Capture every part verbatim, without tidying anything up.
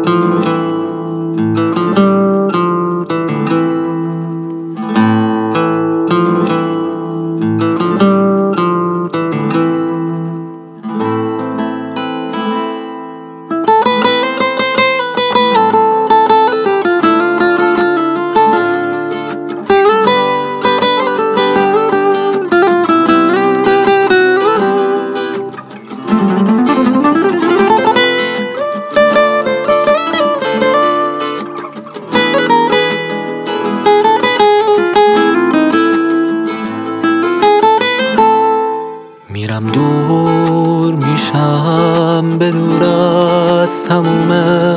میرم دور میشم به دور از تموم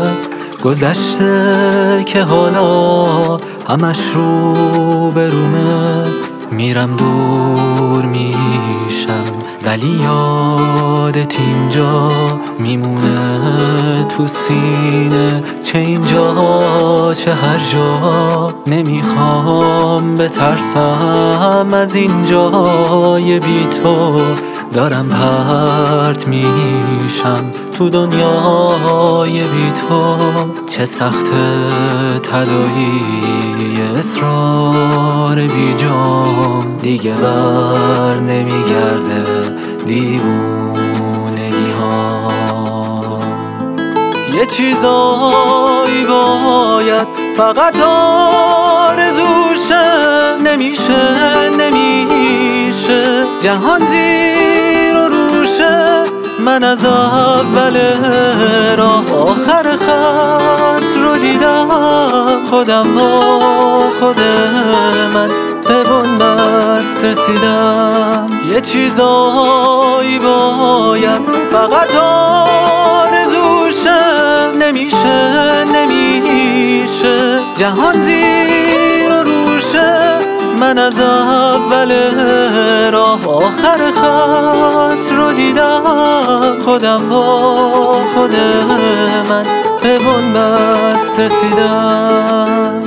گذشته که حالا همش رو به رومه. میرم دور میشم ولی یادت اینجا میمونه تو سینه، چه اینجا چه هر جا. نمیخوام بترسم از اینجای بی تو، دارم پرت میشم تو دنیای بی تو. چه سخت تدایی اصرار بی جام، دیگه بر نمیگرده دیوونگی ها. یه چیزایی باید فقط آرزوشه، نمیشه نمیشه جهان زیر و روشه. من از اول راه آخر خط رو دیدم، خودم با خود من به بنبست رسیدم. یه چیزایی باید فقط آرزوشه، نمیشه نمیشه جهان زیر و روشه. من از اول راه آخر خط رو دیدم، خودم با خود من به بنبست رسیدم.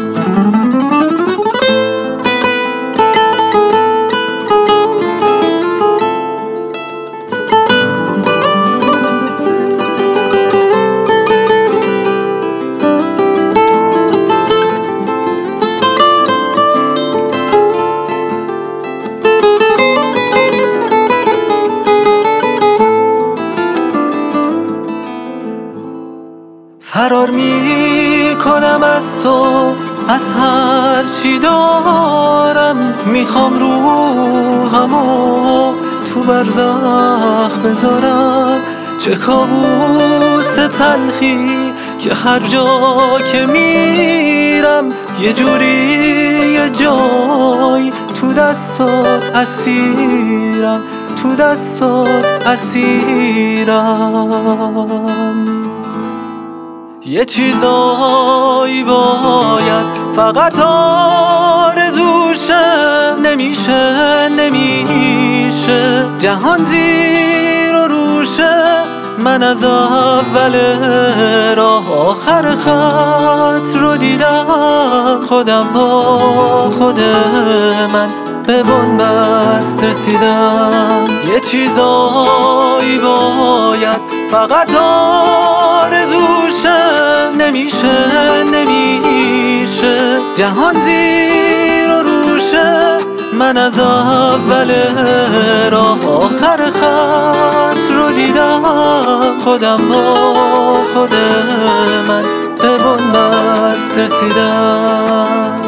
فرار می کنم از تو، از هر چی دارم. میخوام روحمو تو برزخ بذارم. چه کابوس تلخی که هر جا که میرم یه جوری یه جای تو دستات اسیرم، تو دستات اسیرم. یه چیزایی باید فقط آرزوشه، نمیشه نمیشه جهان زیر و روشه. من از اول راه آخر خط رو دیدم، خودم با خود من به بنبست رسیدم. یه چیزایی باید فقط آرزوشه، نمیشه نمیشه جهان زیر و روشه. من از اول راه آخر خط رو دیدم، خودم با خود من به بنبست رسیدم.